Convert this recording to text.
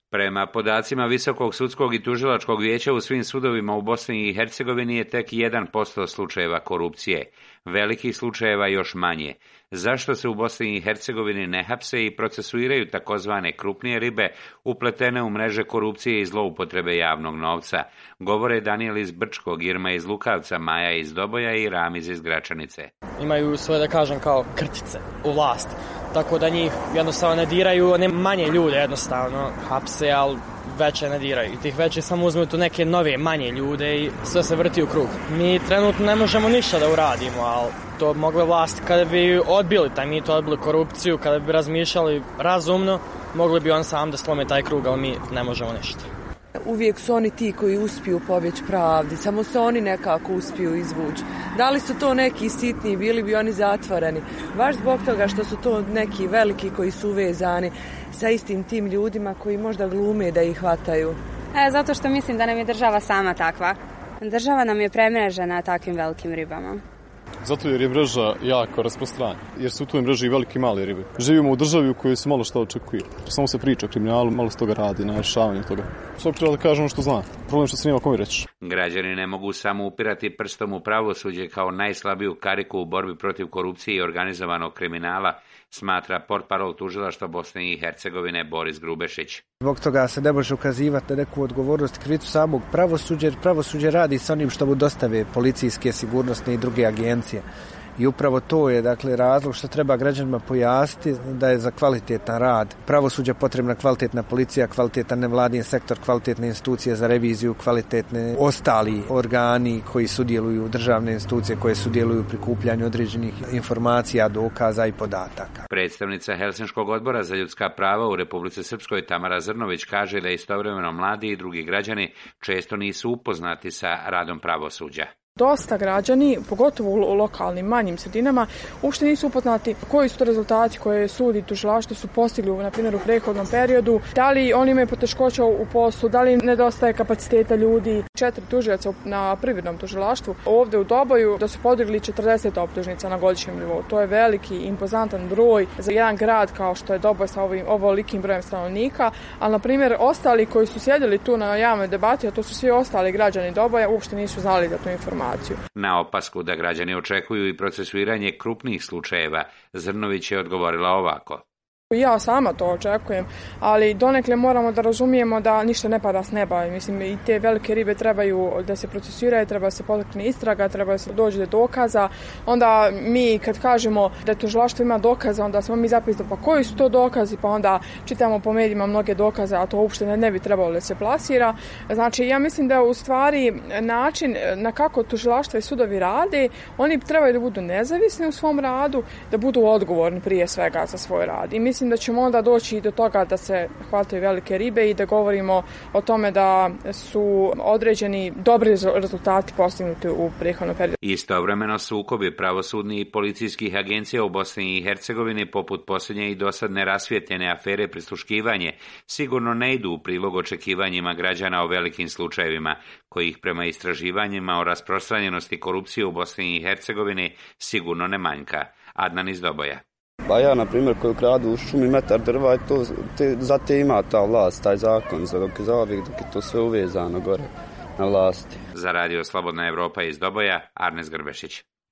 Prema podacima Visokog sudskog i tužilačkog vijeća u svim sudovima u Bosni i Hercegovini je tek 1% slučajeva korupcije, velikih slučajeva još manje. Zašto se u Bosni i Hercegovini ne hapse i procesuiraju takozvane krupnije ribe upletene u mreže korupcije i zloupotrebe javnog novca, govore Danijel iz Brčkog, Irma iz Lukavca, Maja iz Doboja i Ramiz iz Gračanice. Imaju svoje, da kažem, kao krtice u vlasti, tako da njih jednostavno ne diraju, one manje ljude jednostavno hapse, ali veće ne diraju. I tih veće samo uzmu tu neke nove, manje ljude i sve se vrti u krug. Mi trenutno ne možemo ništa da uradimo, ali to bi mogle vlasti kada bi odbili taj mito, odbili korupciju, kada bi razmišljali razumno, mogli bi on sam da slome taj krug, ali mi ne možemo ništa. Uvijek su oni ti koji uspiju pobjeći pravdi, samo se oni nekako uspiju izvući. Da li su to neki sitni, bili bi oni zatvoreni, baš zbog toga što su to neki veliki koji su uvezani sa istim tim ljudima koji možda glume da ih hvataju. Zato što mislim da nam je država sama takva. Država nam je premrežena takvim velikim ribama. Zato jer je mreža jako rasprostranjena, jer su u toj mreži i velike i male ribe. Živimo u državi u kojoj se malo što očekuje. Samo se priča o kriminalu, malo se toga radi na rješavanju toga. Svog treba da kažemo što zna. Problem što se nema kome reći. Građani ne mogu samo upirati prstom u pravosuđe kao najslabiju kariku u borbi protiv korupcije i organizovanog kriminala, smatra portparol tužilaštva Bosne i Hercegovine Boris Grubešić. Zbog toga se ne može ukazivati na neku odgovornost i krivicu samog pravosuđa, jer pravosuđe radi sa onim što mu dostave policijske, sigurnosne i druge agencije. I upravo to je, dakle, razlog što treba građanima pojasniti da je za kvalitetan rad pravosuđa potrebna kvalitetna policija, kvalitetan nevladin sektor, kvalitetne institucije za reviziju, kvalitetne ostali organi koji sudjeluju, državne institucije koje sudjeluju u prikupljanju određenih informacija, dokaza i podataka. Predstavnica Helsinškog odbora za ljudska prava u Republici Srpskoj Tamara Zrnović kaže da istovremeno mladi i drugi građani često nisu upoznati sa radom pravosuđa. Dosta građani, pogotovo u lokalnim manjim sredinama, uopšte nisu upoznati koji su to rezultati koje sud i tužilaštvo su postigli, na primjer, u prethodnom periodu. Da li oni imaju poteškoća u poslu, da li nedostaje kapaciteta ljudi. 4 tužioca na privrednom tužilaštvu ovdje u Doboju da su podigli 40 optužnica na godišnjem nivou. To je veliki, impozantan broj za jedan grad kao što je Doboj sa ovolikim brojem stanovnika, ali, na primjer, ostali koji su sjedili tu na javnoj debati, a to su svi ostali građani Doboja, uopšte nisu znali za tu informaciju. Na opasku da građani očekuju i procesuiranje krupnih slučajeva, Zrnović je odgovorila ovako. Ja sama to očekujem, ali donekle moramo da razumijemo da ništa ne pada s neba. Mislim, i te velike ribe trebaju da se procesuiraju, treba da se potakne istraga, treba da se dođe do dokaza. Onda mi kad kažemo da tužilaštvo ima dokaza, onda smo mi zapisali pa koji su to dokazi, pa onda čitamo po medijima mnoge dokaze, a to uopšte ne bi trebalo da se plasira. Znači, ja mislim da u stvari način na kako tužilaštva i sudovi rade, oni trebaju da budu nezavisni u svom radu, da budu odgovorni prije svega za svoj rad. I mislim da ćemo onda doći do toga da se hvataju velike ribe i da govorimo o tome da su određeni dobri rezultati postignuti u prethodnom periodu. Istovremeno sukobi pravosudnih i policijskih agencija u Bosni i Hercegovini, poput posljednje i dosad nerasvijetljene afere prisluškivanje, sigurno ne idu u prilog očekivanjima građana o velikim slučajevima, kojih prema istraživanjima o rasprostranjenosti korupcije u Bosni i Hercegovini sigurno ne manjka. Adnan iz Doboja. Pa ja, na primjer, koji kradu u šumi metar drva, za te ima ta vlast, taj zakon, dok je to sve uvezano gore na vlasti. Za radio Slobodna Evropa iz Doboja, Arnes Grbešić.